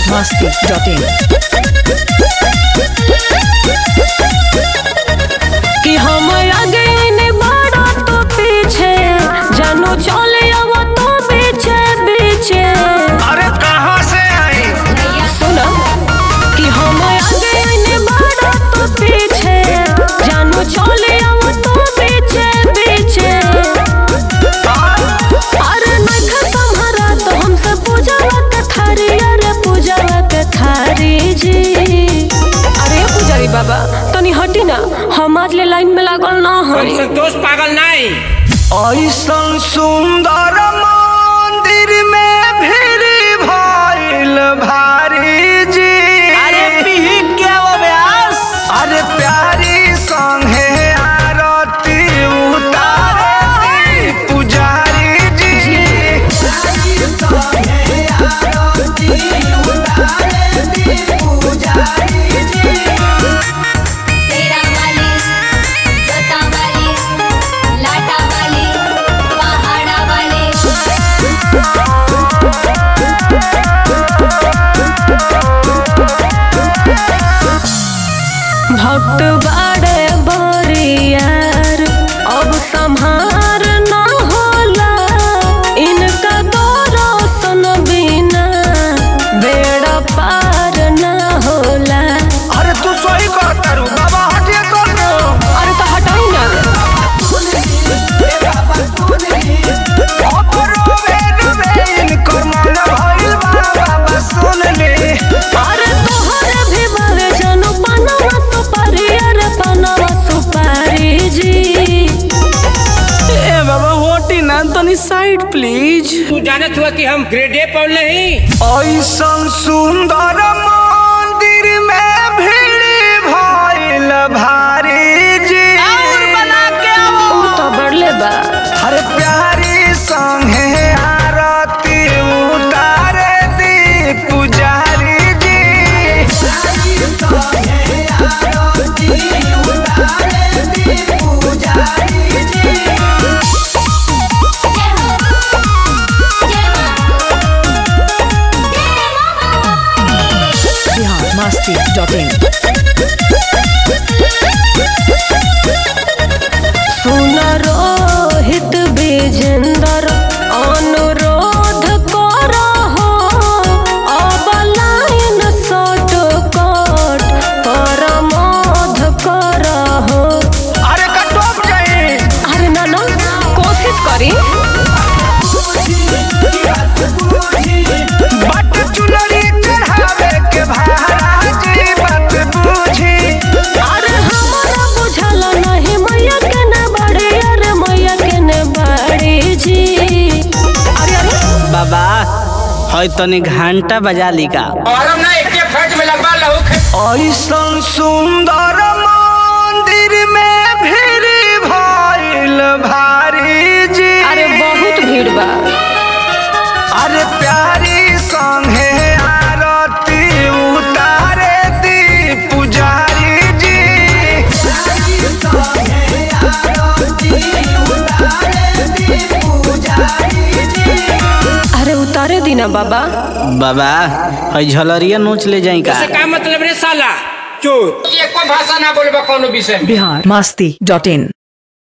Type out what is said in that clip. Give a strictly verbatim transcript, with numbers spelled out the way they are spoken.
Masti dot in कि हम आगे ने बढ़ा तो पीछे जानू चले अब तो पीछे पीछे। अरे कहाँ से आई? सुना कि हम आगे ने बढ़ा तो पीछे जानू चले अब तो पीछे पीछे। अरे नखा तुम्हारा तो हमसे पूजावा के थारी, अरे पूजावा के थारी जी। अरे पुजारी बाबा तनी हटी ना, हम आज ले लाइन में लागल ना हई। संतोष पागल नहीं। ऐसन सुंदर मंदिर में भीड़ भइल भारी जी। अरे पीही क्या वो व्यास? अरे प्यारी संगे आरती उतारे पुजारी जी। प्यारी संगे आरती उतारे पुजारी जी। तेरा वाली, जोता वाली, लाटा वाली, पहाड़ा वाली। भक्त बाड़े बरियार अब संहार न होला, इनका दर्शन बिना बेड़ा पार न होला। अरे तू सही कहता रू बाबा, हटिए कर दो। अरे तो हटाई ना। अरे तोहरे भी बारे जानू पनवा सुपारी, अरे पनवा सुपारी जी। ए बाबा होटी ना तनी साइड प्लीज। तू जानत हुआ कि हम ग्रेड ए पढ़ नहीं। ऐसन सुंदर मंदिर में भीड़ भइल भारी जी। और बना के आओ। ऊ तो बढ़ले बा। हर प्यारी संगे आरती उतारे दी पुजारी जी। प्यारी संगे आरती उतारे दी पुजारी जी। जय हो, जय मां, जय मां। बिहार मस्ती डॉट इन सुन रोहित विजेंदर अनुरोध करहो, अब लाइन शॉर्टकट परमोध करहो। अरे कटोप जाई। अरे ना ना कोशिश करी। बट चुनरी चढ़ावे के महाराजी बात बूझी। अरे हमारा बुझल नहीं मैया के न बड़ी, अरे मैया के न बड़ी जी। अरे अरे बाबा है तनी घंटा बजा ली का। और हम ना एक फट में लगवा लहू। ऐसन सुंदर मंदिर में भीड़ भइल भारी जी। अरे बहुत भीड़ बा। अरे प्यारी संगे आरती उतारे दी पुजारी जी। प्यारी संगे आरती उतारे दी पुजारी जी। अरे उतारे दीना बाबा। बाबा है झलरिया नोच ले जाई का। से का मतलब रे साला चोर। ये कोई भाषा ना बोलबा कोनो विषय में। बिहार मस्ती डॉट इन